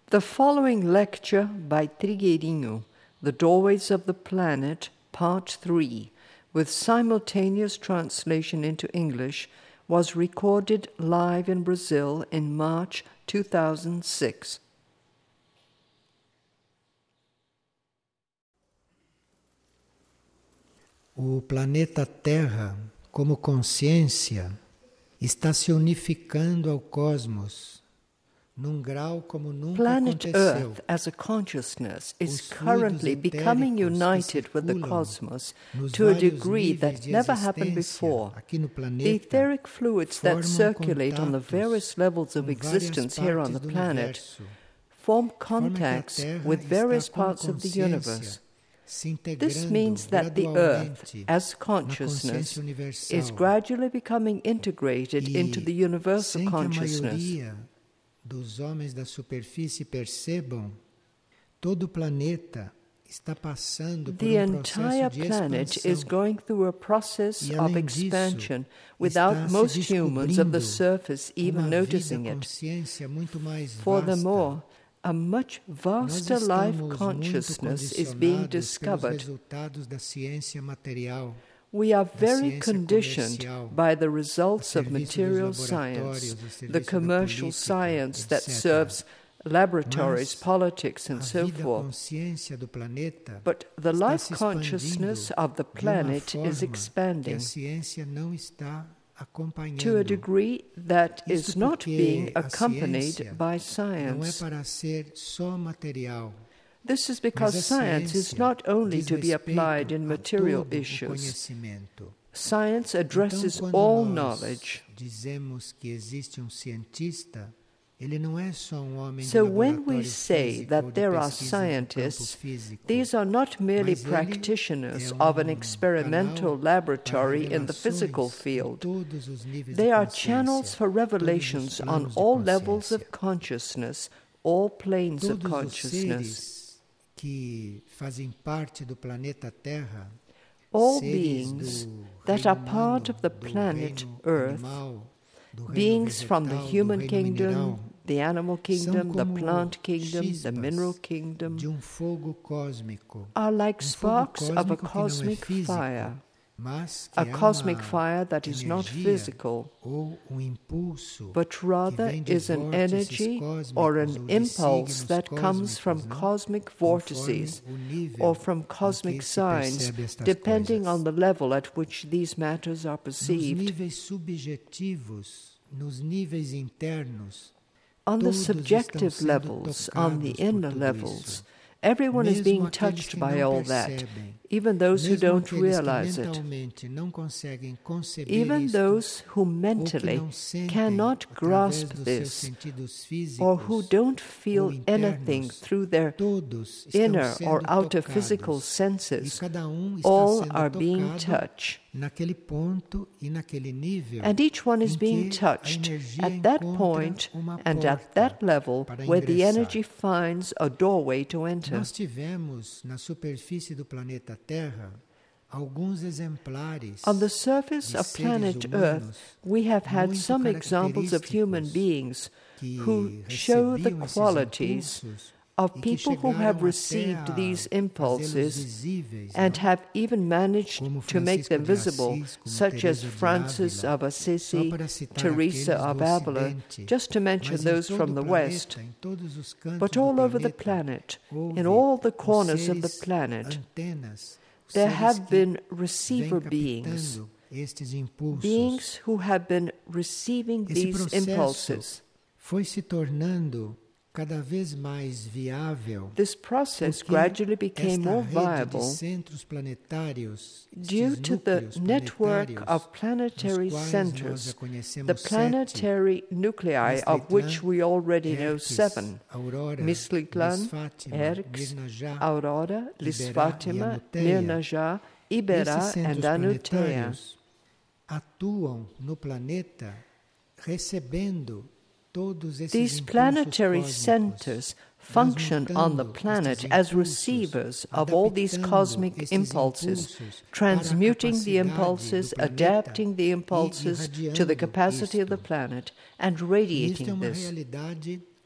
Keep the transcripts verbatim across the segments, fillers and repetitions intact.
The following lecture by Trigueirinho, The Doorways of the Planet, Part three, with simultaneous translation into English, was recorded live in Brazil in March two thousand six. O planeta Terra, como consciência, está se unificando ao cosmos. Planet Earth as a consciousness is currently becoming united with the cosmos to a degree that never happened before. The etheric fluids that circulate on the various levels of existence here on the planet form contacts with various parts of the universe. This means that the Earth, as consciousness, is gradually becoming integrated into the universal consciousness. Dos homens da superfície percebam, todo o planeta está passando por um processo de expansão. The entire planet is going through a process of expansion without most humans of the surface even noticing it. Furthermore, a much vaster life consciousness is being discovered. We are very conditioned by the results of material science, the commercial science that serves laboratories, politics, and so forth. But the life consciousness of the planet is expanding to a degree that is not being accompanied by science. This is because science is not only to be applied in material issues. Science addresses all knowledge. So when we say that there are scientists, these are not merely practitioners of an experimental laboratory in the physical field. They are channels for revelations on all levels of consciousness, all planes of consciousness. Que fazem parte do planeta Terra, all beings that are part of the planet Earth, beings from the human kingdom, the animal kingdom, the plant kingdom, the mineral kingdom, are like sparks of a cosmic fire, a cosmic fire that is not physical, but rather is an energy or an impulse that comes from cosmic vortices or from cosmic signs, depending on the level at which these matters are perceived. On the subjective levels, on the inner levels, everyone is being touched by all that, even those who don't realize it. Even those who mentally cannot grasp this, or who don't feel anything through their inner or outer physical senses, all are being touched. And each one is being touched at that point and at that level where the energy finds a doorway to enter. Nós tivemos na superfície do planeta Terra alguns exemplares. On the surface of planet Earth, we have had some examples of human beings who show the qualities of people who have received these impulses and have even managed to make them visible, such as Francis of Assisi, Teresa of Avila, just to mention those from the West. But all over the planet, in all the corners of the planet, there have been receiver beings, beings who have been receiving these impulses. Foi se tornando cada vez mais viável. This process gradually became more viable due to the network of planetary centers, the planetary nuclei of which we already know seven: Miztlan, Erx, Aurora, Lisfátima, Nirnajá, Iberá, and Anuteia. Atuam no planeta recebendo These planetary centers function on the planet as receivers of all these cosmic impulses, transmuting the impulses, adapting the impulses to the capacity of the planet, and radiating this.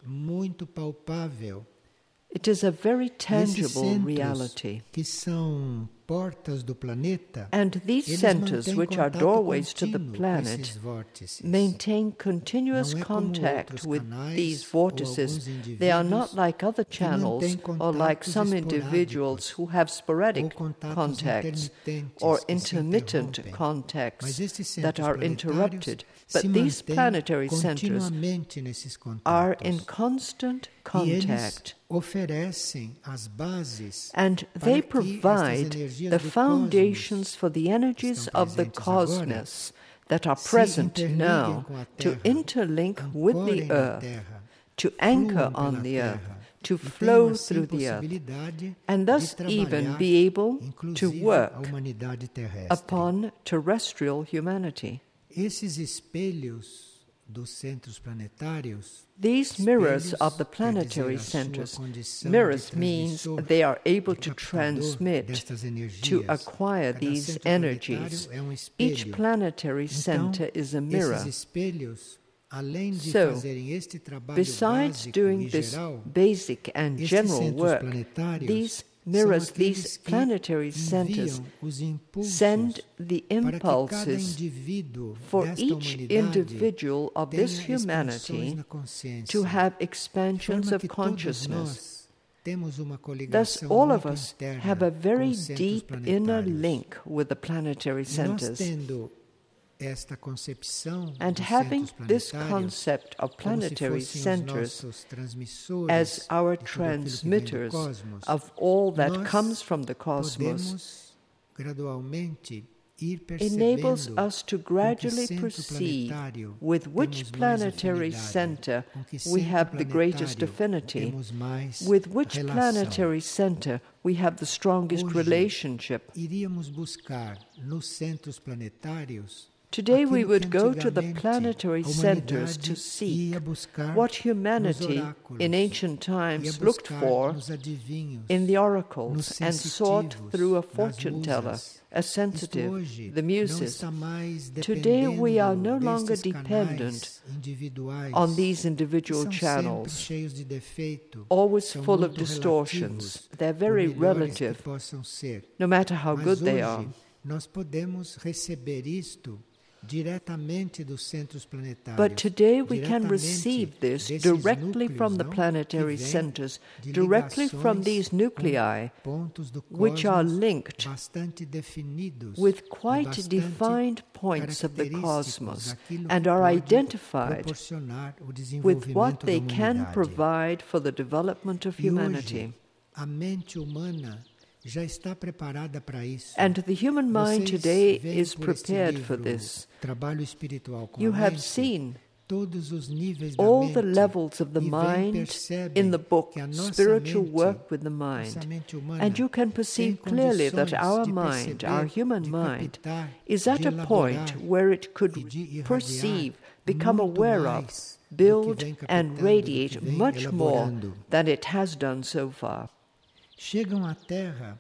muito palpável. It is a very E esses tangible centros, reality. que são portas do planeta, And these eles centers, mantêm which are contato doorways to the contínuo com planet, esses vórtices. maintain continuous Não é como contact outros with canais these ou vortices. alguns They are indivíduos not like other que channels mantêm or like contatos some individuals esporádicos who have ou sporadic contatos contacts intermitentes or que se intermittent interrompem. contacts Mas esses that centros are planetários interrupted. se But these mantêm planetary centers continuamente nesses are in contatos. constant E eles contact. oferecem as bases And they para que estas provide energias the do foundations cosmos for the energies estão of the presentes agora, cosmos that are se present interliguem now com a to Terra, interlink with ancorem the na earth, Terra, to anchor fluam on pela the earth, Terra, to e tenham flow assim through the earth, possibilidade and de thus even trabalhar, be able to inclusive, work a humanidade terrestre. upon terrestrial humanity. Esses espelhos dos centros planetários, These mirrors espelhos of the quer dizer planetary a sua centers, condição mirrors de means transmissor they are able e to captador transmit, destas to energias. acquire Cada these centro energies. planetário é um Each espelho. planetary Então, center is a mirror. esses espelhos, além de So, fazerem este trabalho besides básico doing e this geral, basic and estes general centros work, planetários these são mirrors, aqueles these que planetary centers enviam os impulsos send the para que cada impulses indivíduo for desta each humanidade individual of tenha this expansões humanity na consciência, to have de expansions forma of que todos consciousness. nós temos uma Thus, coligação all of muito us interna have a com very os centros deep inner planetários. link with the planetary E nós centers. tendo esta concepção And dos having centros this planetários concept of como se planetary fossem os centers nossos transmissores as our de tudo aquilo que vem do transmitters cosmos, of all that nós comes from the cosmos, podemos gradualmente ir enables percebendo us to com que gradually centro perceive planetário with which temos mais planetary afinidade, center com que we centro have the greatest planetário affinity, temos mais with which relação. planetary center we have the strongest Hoje, relationship. iríamos buscar nos centros planetários Today we aquilo would que go to the antigamente planetary a centers humanidade to seek ia buscar what nos humanity oráculos, in ancient ia times looked buscar for nos adivinhos, in the nos oracles and sought sensitivos, through a nas fortune teller, musas. a Isto sensitive, hoje the não muses. está mais Today we are dependendo no longer destes dependent canais individuais on these que individual são channels, sempre cheios de defeito, always são full of muito distortions. relativos, They're por very melhores que relative, possam ser. no matter how Mas good they hoje are. nós podemos receber isto diretamente dos centros planetários. But today we can diretamente receive this desses directly núcleos, from the não? planetary que vêm centers, de directly from ligações these com nuclei, pontos do which are cosmos linked bastante definidos with e quite bastante defined points of the característicos cosmos daquilo and que are pode identified proporcionar o with desenvolvimento what da they can humanidade. provide for the development of E humanity. hoje, a mente humana já está preparada para isso. And the human mind Vocês today veem is por este prepared for livro, this. Trabalho espiritual com You a have mente, seen todos os níveis da all mente, the levels of the e veem, mind percebem in the book, que a nossa Spiritual mente, Work with the nossa Mind. mente humana, And you can perceive tem clearly that condições our de mind, perceber, our human de mind, captar, is at de a point elaborar where it could e de irradiar perceive, become muito aware of, mais do que build, vem and captando, do radiate que vem much more elaborando. than it has done so far. Chegam à Terra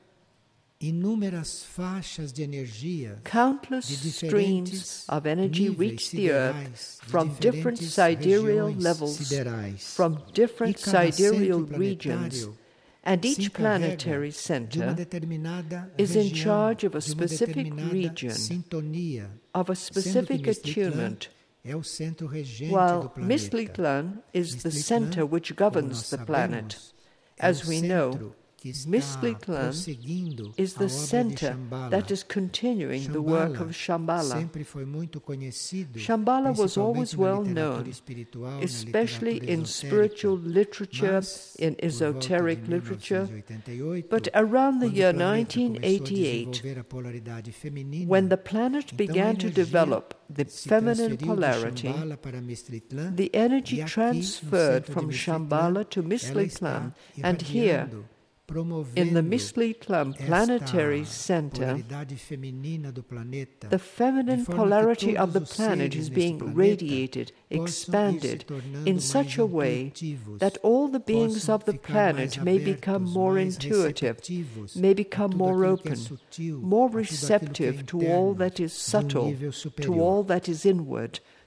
inúmeras faixas de energia Countless de streams diferentes of energy níveis reach the earth siderais, de from different diferentes sidereal regiões levels, siderais. from different E cada sidereal centro regions, planetário and se each encarrega planetary de uma center determinada is in região, charge of a de uma specific determinada region, sintonia, of a sendo que specific Mistritlan attunement, é o centro regente while do planeta. Mistritlan is the Mistritlan, center which como governs nós the sabemos, planet. é As o we centro know, que está Mistritlan prosseguindo is a the obra de center Shambhala. that is continuing the work of Shambhala. Sempre foi muito conhecido, Shambhala was always principalmente na well literatura known, espiritual, na especially literatura in esotérica. spiritual literature, Mas, in por volta de esoteric mil literature. novecentos e oitenta e oito, But around the quando year o planeta nineteen começou a eighty-eight, desenvolver a polaridade feminina, when the planet então a began to energia develop the se feminine transferiu de polarity, Shambhala para Mistritlan, the energy e aqui, no transferred centro de from Mistritlan, Shambhala to ela Mistritlan, está and here, irradiando, in the promovendo Mistritlan planetary esta center, polaridade feminina do planeta, the feminine de forma polarity que of the todos os planet seres is neste being planeta radiated, possam ir se expanded tornando in mais such a way intuitivos, that all the beings possam of the ficar planet mais may abertos, become more mais intuitive, receptivos may a become tudo more aquilo que é open, sutil, more a tudo aquilo que é receptive to interno, all that is de um subtle, nível to superior. all that is inward,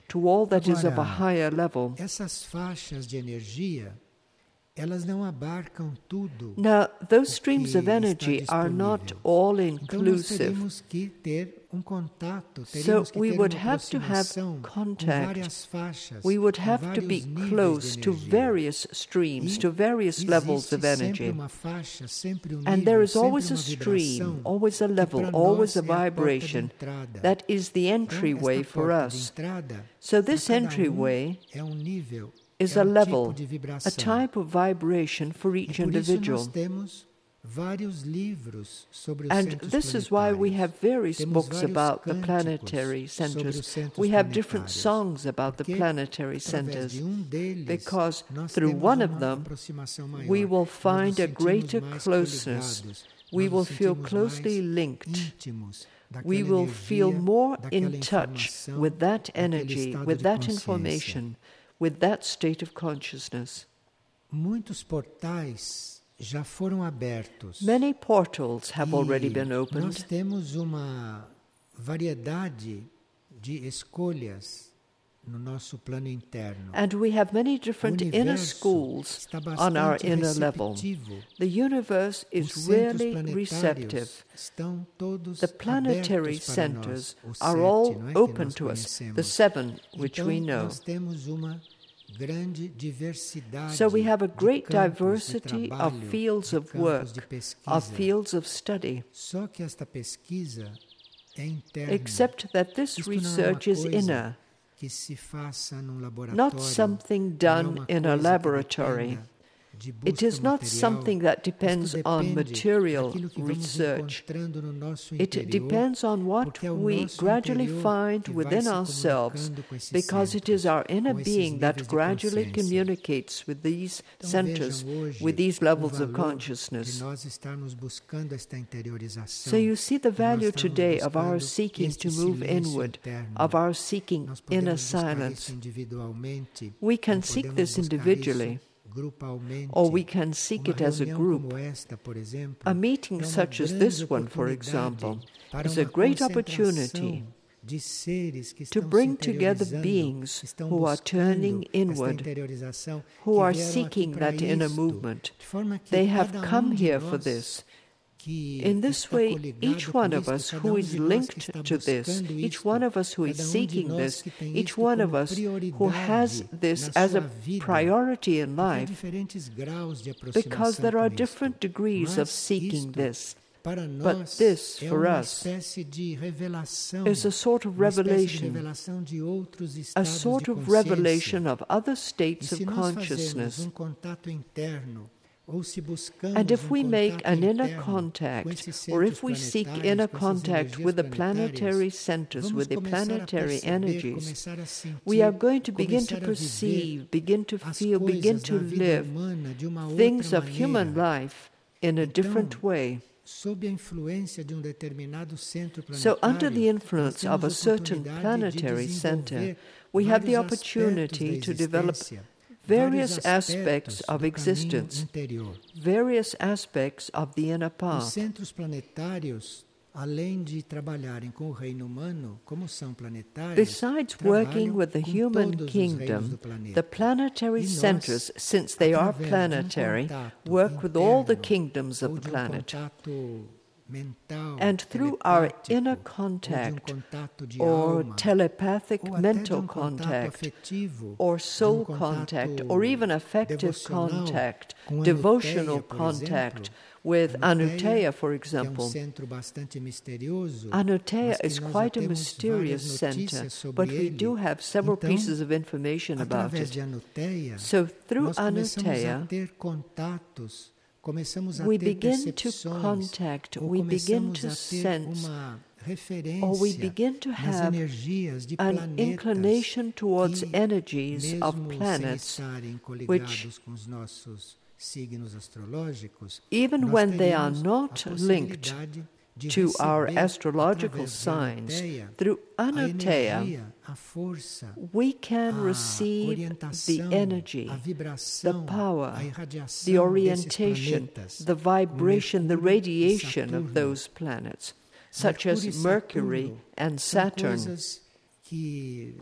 to all that is of a Agora, higher level. essas faixas de energia, elas não abarcam tudo. Now, those o streams que of energy está are not disponível. all Então nós inclusive. teríamos que ter um contato, So teríamos que we ter would uma have to have aproximação com contact. várias faixas, We would com have to be vários níveis close de to energia. various streams, E to various levels existe of sempre energy. uma faixa, sempre um And nível, there is sempre always a uma stream, vibração always a que level, para always nós a é a porta de vibration. entrada. That is the Então, entryway esta for porta de us. entrada, So para this cada um, entryway é um nível, is é a um level, tipo de a vibração. type of vibration for E each por isso individual. nós temos vários livros sobre os And centros this is why we planetários. have various Temos books vários about the cânticos planetary sobre centers. os centros We have different planetários. songs about the Porque planetary através centers, de um deles, because nós through temos one uma of them, aproximação maior. we will Nós nos find a sentimos greater mais closeness. coligados. We Nós will nos feel sentimos closely mais linked. íntimos daquela We will feel energia, more daquela in touch informação, with that daquele energy, estado with de that consciência. information, with that state of consciousness. Muitos portais já foram abertos. Many portals have already E been nós opened, temos uma variedade de escolhas no nosso plano interno. and we have many O different inner universo schools está on our bastante inner level. receptivo. The universe Os is centros really planetários receptive. estão todos The planetary abertos para centers nós, os are sete, all não é, que open nós to us, conhecemos. the seven which Então, we know. nós temos uma grande diversidade So we have a de great campos de diversity trabalho, of fields de of campos work, de pesquisa. of fields of study, Só que esta pesquisa é interna. except that this Isto não é uma research is coisa inner, que se faça num laboratório, not something não é done uma in a coisa que laboratory. dependa de It busca is not material. something that depends Isto on depende material daquilo que vamos research. encontrando no nosso It interior, depends on what porque é o we nosso gradually interior find que vai within se ourselves, comunicando com esses because it is centros, our inner com esses being that níveis de gradually consciência. communicates with these Então, centers, vejam hoje with these o levels of valor consciousness. de nós estarmos buscando esta interiorização. So you see the de nós value estarmos today of our buscando seeking este to move silêncio inward, interno. of our seeking Nós inner podemos buscar silence. isso individualmente, We can ou seek podemos this buscar individually, isso grupalmente. or we can seek Uma it as a reunião group. como esta, por exemplo, A meeting é uma such as grande this one, for example, oportunidade para is a uma great concentração opportunity de seres que to estão bring se together interiorizando, beings estão who are buscando turning esta inward, interiorização, who que are vieram aqui seeking para that inner isto, movement. de forma que They have cada come um de here for nós this. que In this está way, coligado each com one of isto, us cada who um is de nós que linked está to this, buscando each isto, one of us who is cada um de seeking nós this, que tem each isto one of como us who has prioridade this na as a sua vida, priority in porque há life, diferentes graus de because aproximação there are com isto. different degrees of Mas seeking isto, this. para But nós, this, é for uma us, espécie de revelação, is a sort of uma espécie de revelation, revelação de outros a estados sort de of consciência. revelation of other E states of se nós fazermos consciousness. um contato interno, ou se buscamos And if um we make contato an inner interno com contact, esses or if centros we seek planetários, inner com essas contact energias with the planetárias, planetary centers, vamos with the começar a planetary perceber, energies, começar a sentir, we are going to begin começar to a perceive, viver begin to as feel, begin coisas to da vida live humana de uma things outra of human maneira. life in a Então, different way. sob a influência de um determinado centro So, under the planetário, influence nós of a temos certain oportunidade de planetary center, desenvolver we have the vários aspectos opportunity da to develop existência, various vários aspects aspectos of do caminho existence, interior. various aspects of the inner Os path. centros planetários, além de trabalharem com o reino humano, como são planetários, Besides working trabalham with the com human todos os reinos kingdom, do planeta. the planetary E nós, centers, since they are através de um planetary, contato work with all the interno kingdoms ou of the de um planet. contato mental, And through our telepático, inner ou de um contact, contato de or alma, telepathic ou até de mental um contato contact, afetivo, or de um soul contato contact, or even affective devocional, contact, com devotional Anuteia, por contact, exemplo. with Anuteia, Anuteia, for que é um example. centro bastante misterioso, Anuteia mas que is nós quite a já temos mysterious várias center, notícias sobre but we ele. do have several Então, pieces of information about através it. de Anuteia, So through nós começamos Anuteia, a ter contatos, começamos a we ter begin to percepções, contact, ou we begin começamos to a ter sense, uma or we referência begin to nas have energias de an planetas inclination towards que, energies of mesmo sem planets, estarem coligados which, com os nossos signos astrológicos, even nós when they are teríamos not a linked possibilidade de to our receber, astrological através de signs, Anuteia, through a Anuteia, energia, a força, we can a receive orientação, the energy, a the vibração, power, a irradiação the desses orientation, planetas, the vibration, the Mercúrio e radiation of Saturno. those planets, such as Mercúrio e Mercury Saturno and são Saturn. coisas que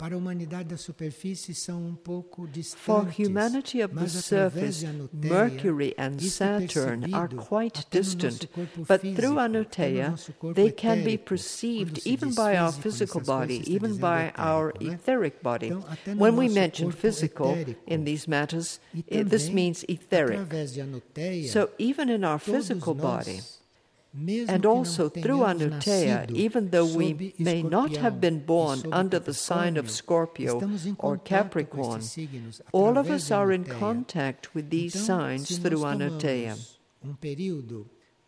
para a humanidade da superfície são um pouco distantes. For humanity of the mas através surface, de Anuteia, Mercury and isso é Saturn are percebido quite até no distant, nosso corpo but físico, through até no Anuteia, nosso corpo they can be etérico. perceived Quando se even diz by our físico, physical nessas coisas, body, está even dizendo by our etérico, né? etheric body. Então, até no When we nosso mention corpo physical etérico. in these matters, E it, this também, means etheric. através de Anuteia, So even in our todos physical nós, body, mesmo and que não also through tenhamos Anuteia, nascido even though we sob may not Escorpião have been e born sob under the sign of Capricórnio, Scorpio estamos em or contato com Capricorn, estes signos all of através us de are in Anuteia. contact with these Então, signs se through nós Anuteia. tomamos um período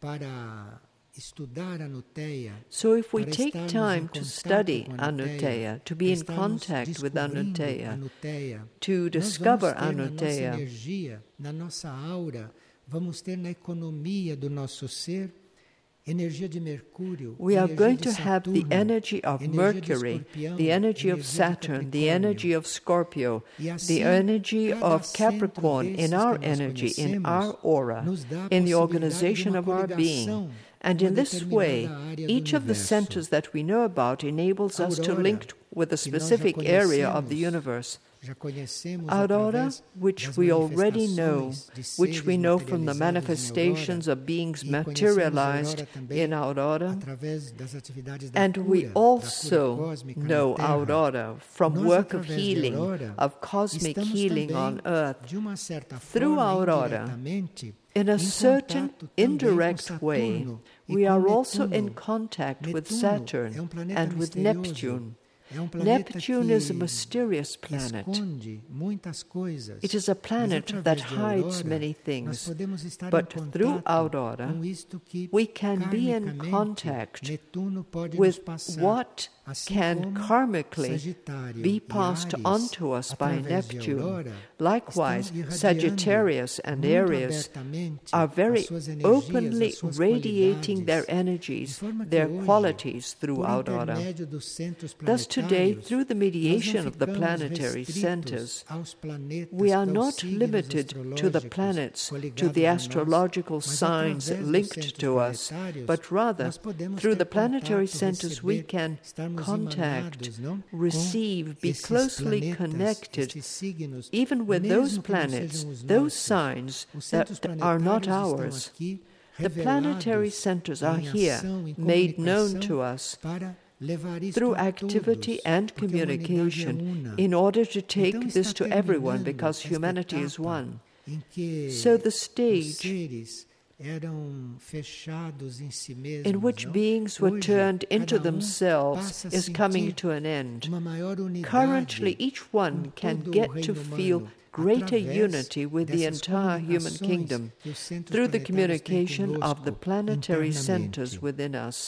para estudar Anuteia, So if we para take estarmos time em to contato study com Anuteia, to be para in estarmos contact with descobrindo Anuteia, Anuteia, to nós discover vamos ter na nossa Anuteia, energia, na nossa aura, vamos ter na economia do nosso ser energia de Mercúrio, we are energia going de to have the Saturno, energy of energia de Mercury, Escorpião, the energy of energia de Saturn, the Capricórnio. energy of Scorpio, E assim, the energy cada of centro Capricorn desses in our que nós energy, in conhecemos, our aura, nos dá a in the possibilidade de organization uma of our being. coligação And com in uma this way, determinada área do each of the universo. centers that we know about enables us to Aurora, link with a que nós já specific area of the conhecemos, universe. já conhecemos Aurora, através which das we already know, manifestações de which we seres know from the materializados em manifestations Aurora, of beings e conhecemos materialized Aurora também in Aurora, através das atividades da and cura, we da cura also cósmica na know Terra. Aurora from Nós, work of através de healing, Aurora, of cosmic estamos healing também, on earth, de uma certa through forma, Aurora, indiretamente, in a em certain contato também indirect com way. Saturno e We com are also in Netuno. contact with Netuno Saturn é um planeta and with misterioso. Neptune. É um planeta Neptune que is a mysterious planet. esconde muitas coisas. It is a Mas planet através that de hides Aurora, many nós things. podemos estar But em through contato Aurora, com isto que we can be in karmicamente contact Netuno pode with nos passar, what assim can como karmically Sagitário be e passed Áries, on to us by através de Neptune. Aurora, Likewise, estão irradiando Sagittarius and muito Aries abertamente are as very suas energias, openly as suas radiating qualidades, their de energies, forma que their hoje, qualities through por Aurora. intermédio dos centros Thus today, planetários, through the nós mediation não of the ficamos planetary restritos centers, aos planetas, we are aos not signos limited to the astrológicos planets, to coligados the a nós, astrological mas signs através dos linked centros to us, planetários, but rather, nós podemos through ter the planetary contato, centers, we receber, can estarmos contact, emanados, não? receive, Com be esses closely planetas, connected, estes signos, even with mesmo those que não planets, sejam os those nossos. signs Os centros that are not planetários estão ours. aqui The planetary revelados centers are em here, ação, em made known comunicação, to us para levar isto through a activity todos, and porque a humanidade é communication una. in order to take Então this está to everyone terminando because esta humanity is etapa one. em que So the os stage seres eram fechados em si mesmos, in which não? beings were Hoje, turned into cada um themselves passa a is coming sentir to an end. uma maior unidade Currently, each one com can todo o get reino to feel humano, greater através unity with the dessas entire human comunicações kingdom que os centros through the planetários têm communication of conosco the planetary internamente. centers within us.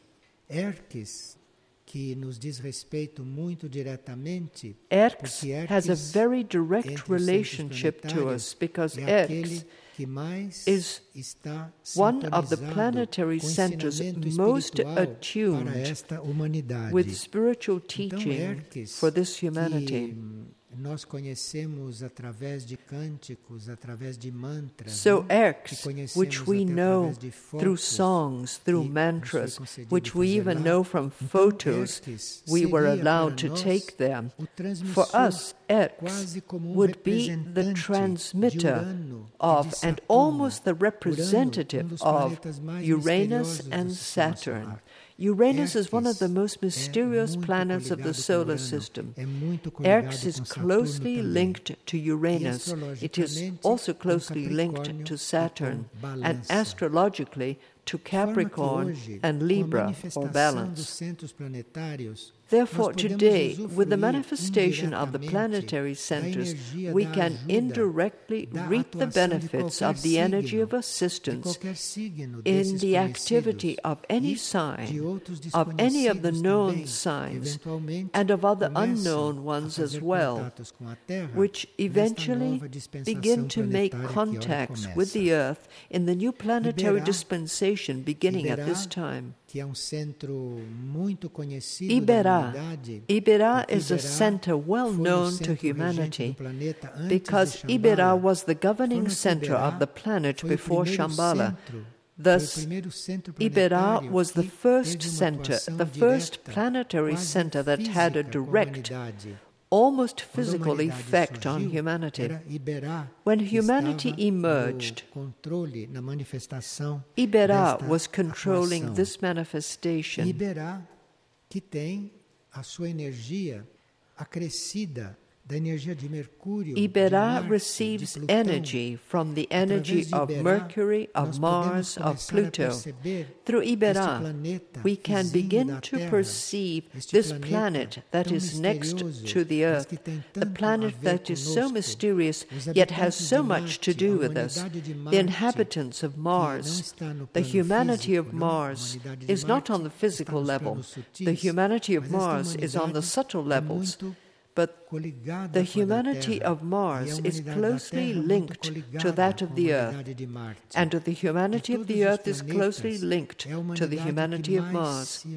Erques, que nos diz respeito muito diretamente, Erx porque has a Erques, very entre direct os centros relationship to planetários, us because é aquele Erx que mais is está one of the sintonizado planetary com centers ensinamento most espiritual para attuned esta humanidade. with spiritual Então, teaching Erques, for this humanity. que nós conhecemos através de cânticos, através de mantras, So não? Erx, Que conhecemos which we até know através de through fotos, songs, through que nos foi mantras, concedido which we fazer even lá. know from Então, photos Erques we were seria allowed para to nós take there. o For transmissor, us, Erx quase como um would be the representante transmitter de Urano e of de and Saturno. almost the Urano, um representative dos of planetas mais Uranus misteriosos and do sistema Saturn. solar. Uranus is one of the Erques most mysterious é muito planets of the coligado com solar Urano, system. é muito coligado Erx is com Saturno closely também. linked to Uranus. It is astrologicamente also com closely linked Capricórnio to e Saturn, com and Balança. astrologically to De forma que Capricorn hoje, and com a Libra, or manifestação dos Balance. centros planetários, Therefore, nós podemos today, with the usufruir manifestation of the indiretamente planetary da centers, energia we da can ajuda, indirectly da reap the atuação de benefits qualquer of the energy signo, of de assistance qualquer signo in desses the activity conhecidos of any e de sign, outros of any of the desconhecidos known também, signs, eventualmente and of other começam unknown a ones as fazer well, contatos com a Terra which nesta eventually nova dispensação begin to make planetária que ora contacts with começa. the Earth in the new planetary Iberá- dispensation beginning at Iberá, this time. que é um centro muito conhecido Iberá. da humanidade, Iberá porque is a Iberá center well foi o known to centro regente do humanity planeta antes because de Shambhala. Iberá was the governing Forma que center Iberá of the planet foi o before primeiro Shambhala. centro Thus, Iberá was the first center, the first planetary center that had a direct, almost physical effect on humanity. When humanity emerged, Iberá was controlling this manifestation. Iberá, que tem a sua energia acrescida da energia de Mercúrio, Iberá de Marte, receives de Plutão. energy from the energy of Mercury, of Mars, of Pluto. Through Iberá, we can begin to perceive this planet that is next to the Earth, the planet that is so mysterious yet has so much to do with us. The inhabitants of Mars, the humanity of Mars, is not on the physical level. The humanity of Mars is on the subtle levels. But the humanity of Mars is closely linked to that of the Earth, and the humanity of the Earth is closely linked to the humanity of Mars.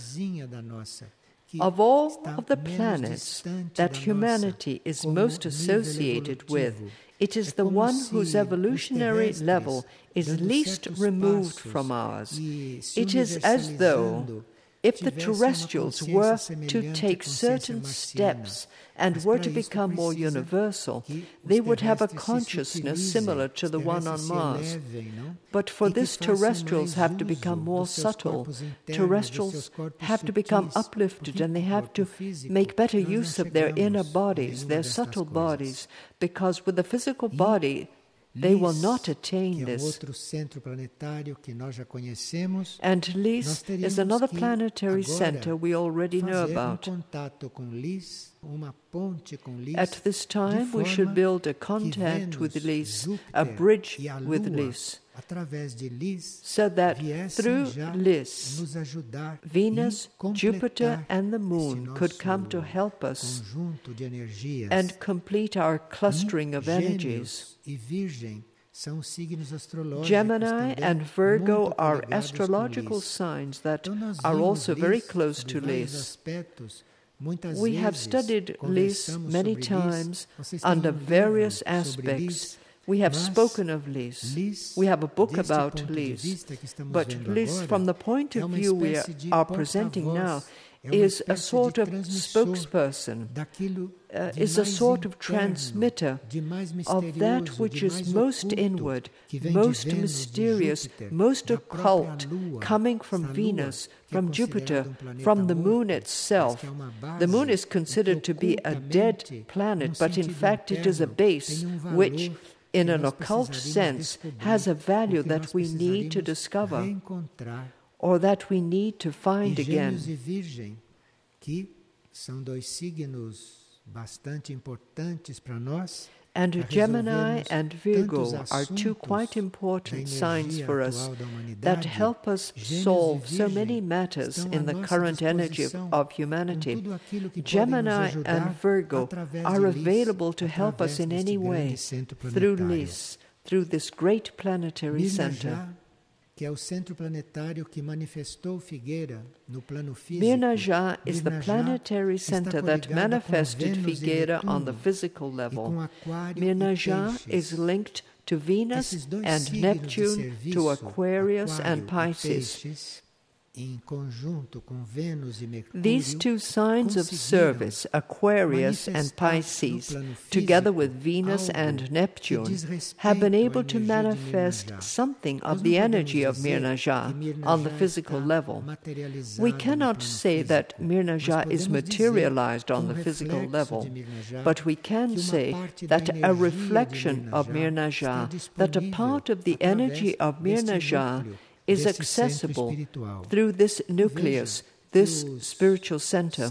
Of all of the planets that humanity is most associated with, it is the one whose evolutionary level is least removed from ours. It is as though if the terrestrials were to take certain steps and were to become more universal, they would have a consciousness similar to the one on Mars. But for this, terrestrials have to become more subtle. Terrestrials have to become uplifted, and they have to make better use of their inner bodies, their subtle bodies, because with the physical body, they will not attain this. And Lys is another planetary center we already know about. At this time, we should build a contact with Lys, a bridge with Lys, so that through Lys, Venus, Jupiter, and the Moon could come to help us and complete our clustering of energies. Gemini and Virgo are astrological signs that are also very close to Lys. We have studied Lys many times under various aspects. We have spoken of Lys. We have a book about Lys. But Lys, from the point of view we are presenting now, is a sort of spokesperson, uh, is a sort of transmitter of that which is most inward, most mysterious, most occult, coming from Venus, from Jupiter, from the Moon itself. The Moon is considered to be a dead planet, but in fact it is a base which, in an occult sense, has a value that we need to discover, or that we need to find again. And Gemini and Virgo are two quite important signs for us that help us solve so many matters in the current energy of, of humanity. Gemini and Virgo are available to help us in any way through Lys, through this great planetary center. Mirnajá is the planetary center that manifested Figueira on the physical level. Mirnajá is linked to Venus and Neptune, to Aquarius and Pisces. These two signs of service, Aquarius and Pisces, together with Venus and Neptune, have been able to manifest something of the energy of Mirnajá on the physical level. We cannot say that Mirnajá is materialized on the physical level, but we can say that a reflection of Mirnajá, that a part of the energy of Mirnajá is accessible through this nucleus, this spiritual center.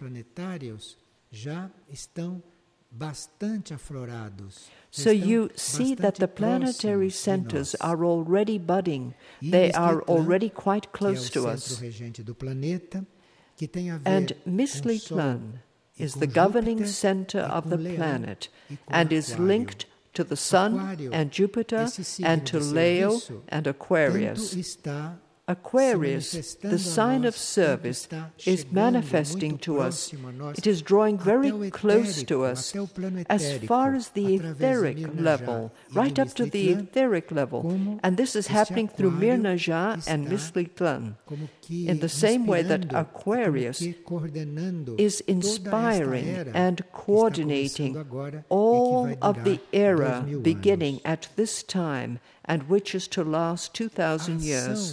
So you see that the planetary centers are already budding. They are already quite close to us. And Miztlitlán is the governing center of the planet and is linked to the Sun and Jupiter and to Leo and Aquarius. Aquarius, the sign of service, is manifesting to us. It is drawing very close to us, as far as the etheric level, right up to the etheric level. And this is happening through Mirna Jah and Mislitlán, in the same way that Aquarius is inspiring and coordinating all of the era beginning at this time and which is to last two thousand years.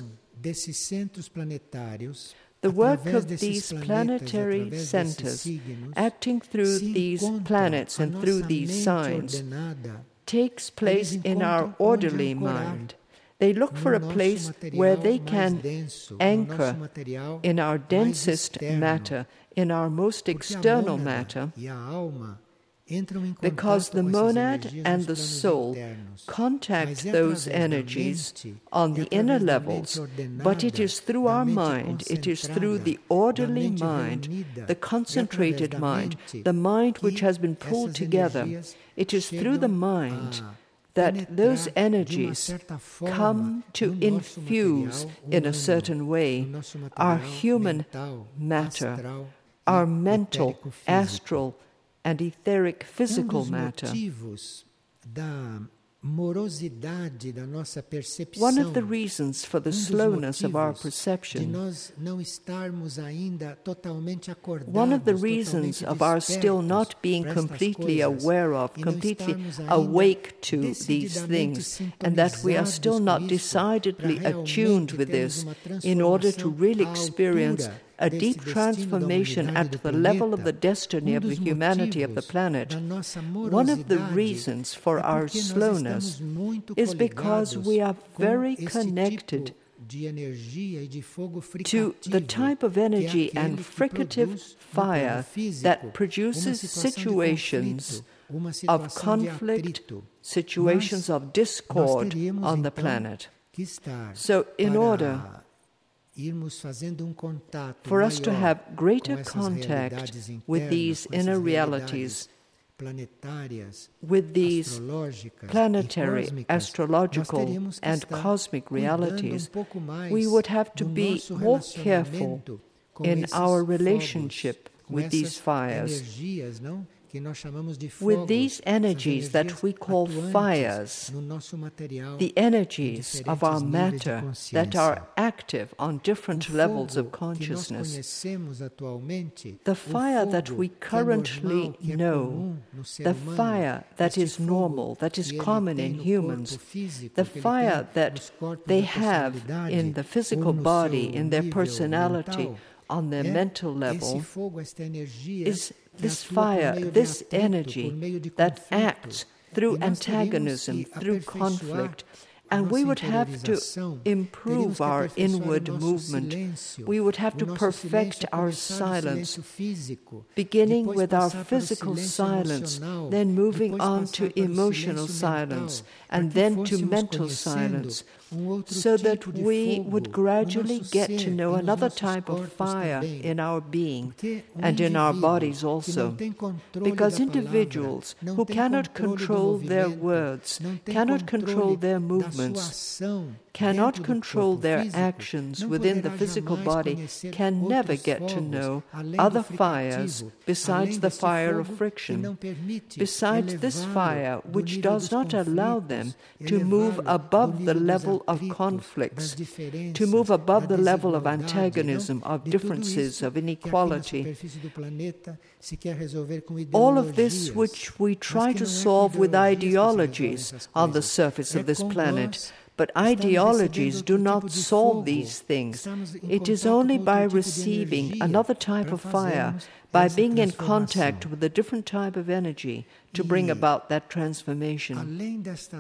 The work of these planetary centers, acting through these planets and through these signs, takes place in our orderly mind. They look for a place where they can anchor in our densest matter, in our most external matter, because the monad and the soul contact those energies on the inner levels, but it is through our mind, it is through the orderly mind, the concentrated mind, the mind which has been pulled together, it is through the mind that those energies come to infuse in a certain way our human matter, our mental, astral, and etheric physical matter. One of the reasons for the slowness of our perception, one of the reasons of our still not being completely aware of, completely awake to these things, and that we are still not decidedly attuned with this in order to really experience a deep transformation at the level of the destiny of the humanity of the planet. One of the reasons for our slowness is because we are very connected to the type of energy and fricative fire that produces situations of conflict, situations of discord on the planet. So in order for us to have greater contact with these inner realities, with these planetary, astrological, and cosmic realities, we would have to be more careful in our relationship with these fires, with these energies that we call fires, the energies of our matter that are active on different levels of consciousness. The fire that we currently know, the fire that is normal, that is common in humans, the fire that they have in the physical body, in their personality, on their mental level, is this fire, this energy that acts through antagonism, through conflict. And we would have to improve our inward movement. We would have to perfect our silence, beginning with our physical silence, then moving on to emotional silence, and then to mental silence, so that we would gradually get to know another type of fire in our being and in our bodies also. Because individuals who cannot control their words, cannot control their movements, cannot control their actions within the physical body, can never get to know other fires besides the fire of friction, besides this fire which does not allow them to move above the level of conflicts, to move above the level of antagonism, of differences, of inequality. All of this which we try to solve with ideologies on the surface of this planet. But ideologies do not solve these things. It is only by receiving another type of fire, by being in contact with a different type of energy, to bring about that transformation.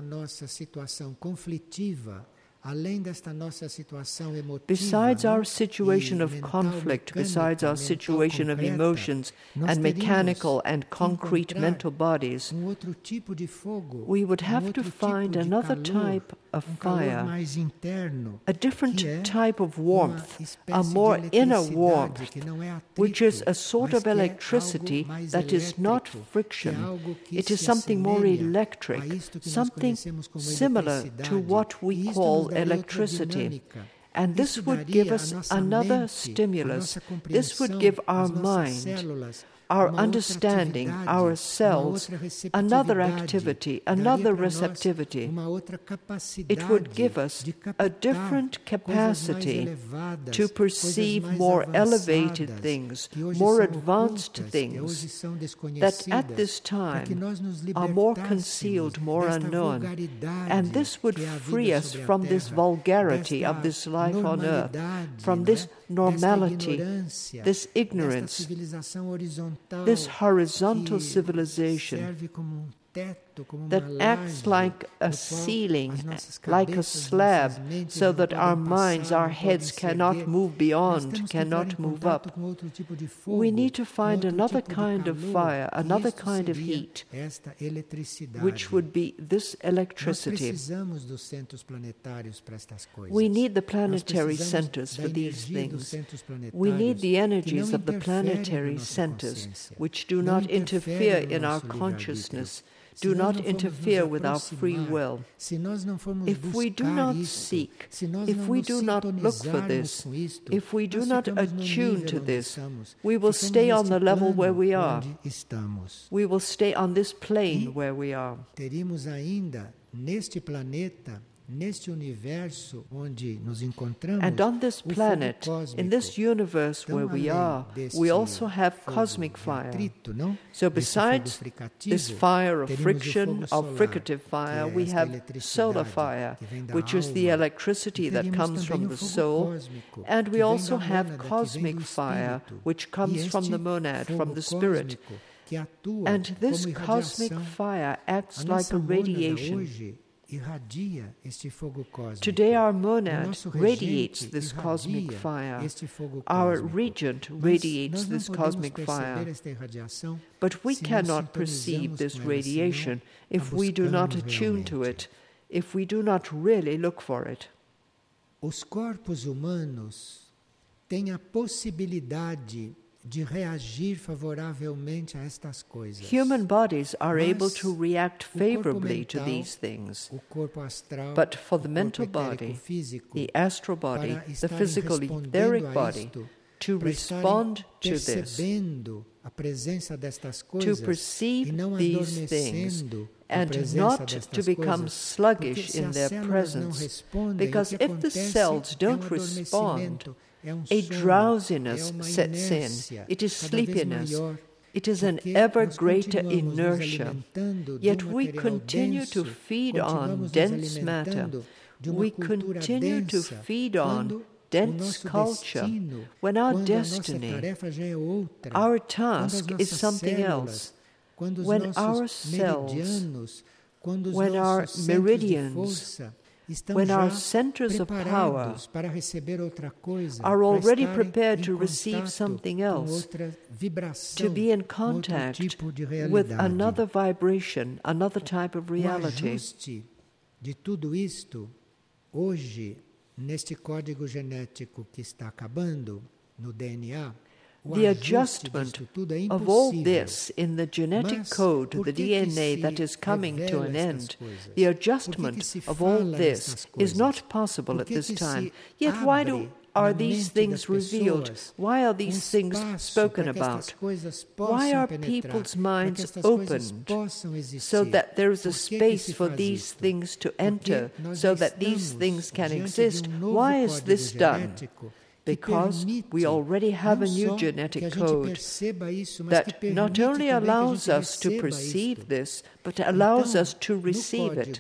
Besides our situation of conflict, besides our situation of emotions and mechanical and concrete mental bodies, we would have to find another type of fire, a different type of warmth, a more inner warmth, which is a sort of electricity that is not friction. It is something more electric, something similar to what we call electricity. And this would give us another stimulus. This would give our mind, our understanding, our cells, another activity, another receptivity. It would give us a different capacity to perceive more elevated things, more advanced things that at this time are more concealed, more unknown. And this would free us from this vulgarity of this life on earth, from this normality, this ignorance, this horizontal civilization that acts like a ceiling, like a slab, so that our minds, our heads cannot move beyond, cannot move up. We need to find another kind of fire, another kind of heat, which would be this electricity. We need the planetary centers for these things. We need the energies of the planetary centers, which do not interfere in our consciousness, do not interfere with our free will. If we do not seek, if we do not look for this, if we do not attune to this, we will stay on the level where we are. We will stay on this plane where we are. And on this planet, in this universe where we are, we also have cosmic fire. So besides this fire of friction, of fricative fire, we have solar fire, which is the electricity that comes from the soul. And we also have cosmic fire, which comes from the monad, from the spirit. And this cosmic fire acts like a radiation. Today our monad radiates this cosmic fire. Our regent radiates this cosmic fire. But we cannot perceive this radiation if we do not attune to it, if we do not really look for it. Os corpos humanos têm a possibilidade de reagir favoravelmente a estas coisas. Human bodies are able to react favorably to these things. But for the mental body, the astral body, the physical etheric body, to respond to this, to perceive these things, and not to become sluggish in their presence. Because if the cells don't respond, a drowsiness sets in. It is sleepiness. It is an ever greater inertia. Yet we continue to feed on dense matter. We continue to feed on dense culture when our destiny, our task is something else. When our cells, when our meridians, when our centers of power are already prepared to receive something else, to be in contact with another vibration, another type of reality. De tudo isto, hoje, neste código genético que está acabando no D N A, the adjustment of all this in the genetic code, the D N A that is coming to an end, the adjustment of all this is not possible at this time. Yet why do are these things revealed? Why are these things spoken about? Why are people's minds opened so that there is a space for these things to enter, so that these things can exist? Why is this done? Because we already have a new genetic code that not only allows us to perceive this, but allows us to receive it.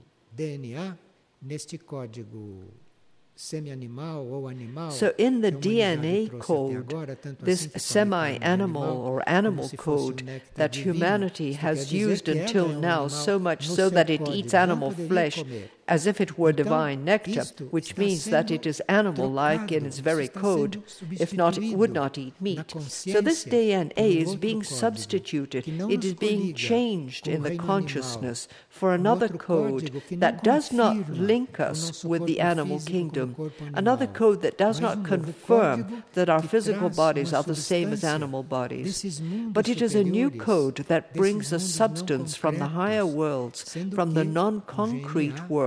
So in the D N A code, this semi-animal or animal code that humanity has used until now so much so that it eats animal flesh as if it were divine nectar, which means that it is animal-like in its very code, if not, it would not eat meat. So this D N A is being substituted, it is being changed in the consciousness for another code that does not link us with the animal kingdom, another code that does not confirm that our physical bodies are the same as animal bodies. But it is a new code that brings a substance from the higher worlds, from the non-concrete world,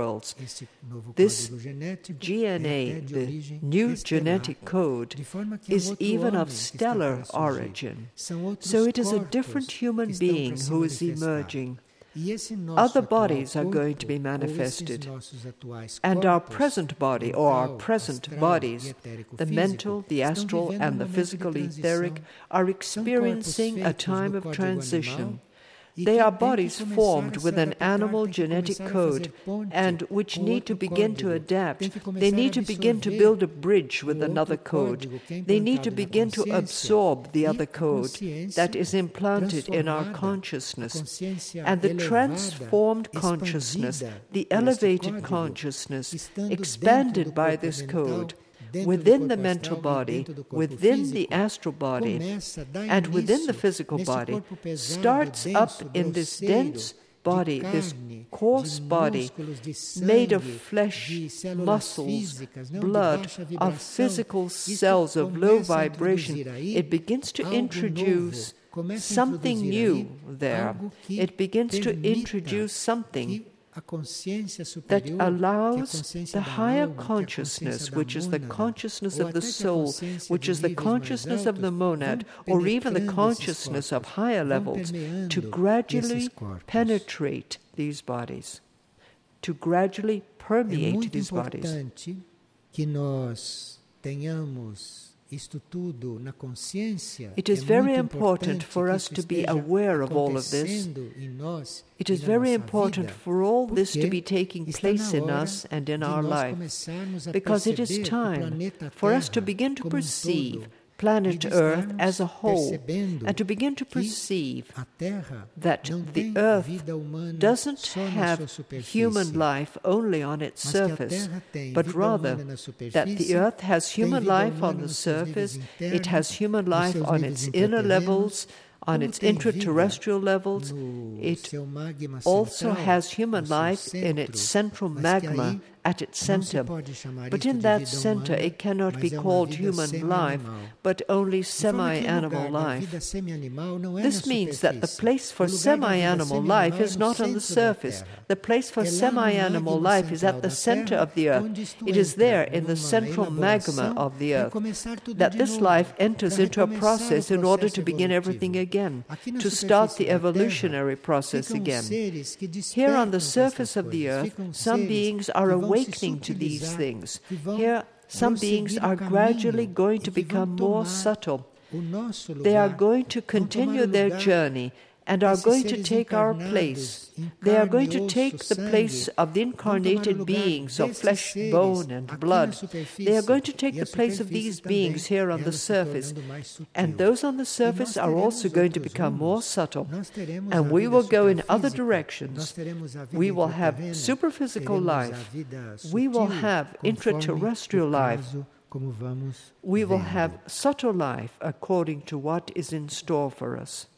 worlds. esse novo This código genético G N é A, até de the origem new estelar, genetic code, de forma que é um is outro even homem of que está stellar para surgir. origin. São outros So it is a corpos different que human estão being para se who is manifestar. emerging. E esse nosso Other atual bodies are going to be corpo, ou esses manifested. nossos atuais And our corpos, present body, or our mental, present astral bodies, e etérico the físico, mental, the estão astral, vivendo and um the momento de physical transição. etheric, are São corpos experiencing a feitos time no of código transition. animal e They que are têm que bodies começar a formed se with an adaptar, animal têm que genetic começar a code, fazer ponte and which com need to outro begin to código, adapt. têm que They começar a need to begin to absorver build a bridge with um outro another code. código que é They need to implantado na begin to consciência, absorb the e other a code consciência that is implanted in our transformada, a consciousness. consciência And the elevada, transformed consciousness, expandida the por este elevated código, consciousness, estando dentro expanded do by corpo this mental, code, dentro within do the corpo mental astral e body, dentro do corpo within the físico, astral body, começa a dar and within the início physical nesse body, corpo pesado, starts denso, up in this grosseiro, dense de body, this carne, coarse de body, músculos, de sangue, made of flesh, de células muscles, físicas, não, de blood, baixa of vibração. physical Isto cells of low começa a vibration. introduzir aí It begins to algo introduce novo, começa a something introduzir new aí there. algo que It begins to permita introduce something que a consciência that superior, que a allows consciência the da higher alma, que a consciousness, consciência da which is the mônada, consciousness ou of the até que a soul, consciência which de is the níveis mais consciousness of the altos, monad, vão or even the penetrando esses consciousness of corpos, higher vão levels, to permeando gradually esses corpos. penetrate these bodies, to gradually É permeate muito these bodies. importante que nós tenhamos isto tudo na consciência. It is é very muito important importante for que us isso to be esteja aware of all of this. acontecendo em nós It e is na very nossa important vida, for all this to porque be taking está place na in hora us and in de our nós life, começarmos a because it is perceber o time planeta for us to Terra begin to como um perceive todo, planet e de Earth as a estarmos whole, percebendo and to begin to que perceive a Terra that não the tem Earth vida humana doesn't só na have sua superfície, human life only on its mas que a surface, Terra tem but vida rather humana na that superfície, the Earth has tem human vida life on humana the nos seus níveis surface, it internos, has human nos life seus on níveis its inner intraterrenos, levels, on como its tem vida intraterrestrial levels. no It seu magma also central, has human no seu life in its centro, central mas que magma aí at its não se center. pode chamar But isto in de that vida center, humana, it cannot mas be é uma called vida human life, semi-animal. but only De forma que o semi-animal lugar da life. vida semi-animal não é This na means that the superfície. place for O lugar da vida semi-animal semi-animal life é is no not on the centro da surface. Terra. The place for É lá no semi-animal magma life is central at the da center Terra, of the earth. onde isto It is entra there in the numa central magma elaboração of the para earth começar tudo that de this novo, life enters para into a recomeçar o process in order to processo begin evolutivo. everything again, Aqui na to start superfície the da Terra, evolutionary process ficam again. seres que Here on despertam the para surface estas of the coisas, earth, ficam some seres beings que are vão se awakening to these sutilizar, things. que vão Here, some beings prosseguir o are caminho gradually going e to que vão become more tomar subtle. o nosso They are lugar, going to vão tomar continue o their lugar journey and are desses going to seres take our encarnados place. em They are carne, going to osso, take the sangue, place of the vão tomar o incarnated lugar beings of desses flesh, seres bone, and aqui na blood. superfície, They are going to take e a the place of superfície these também, beings here on ela the se surface. tornando mais sutil. And those on the E surface nós are teremos also going to outros become more rumos. subtle. Nós teremos And a we vida will go in other superfísica. directions. Nós teremos a vida We will have intraterrena. superphysical Teremos a life. vida We will sutil, have conforme intraterrestrial o life. caso, como vamos We will vendo. have subtle life according to what is in store for us.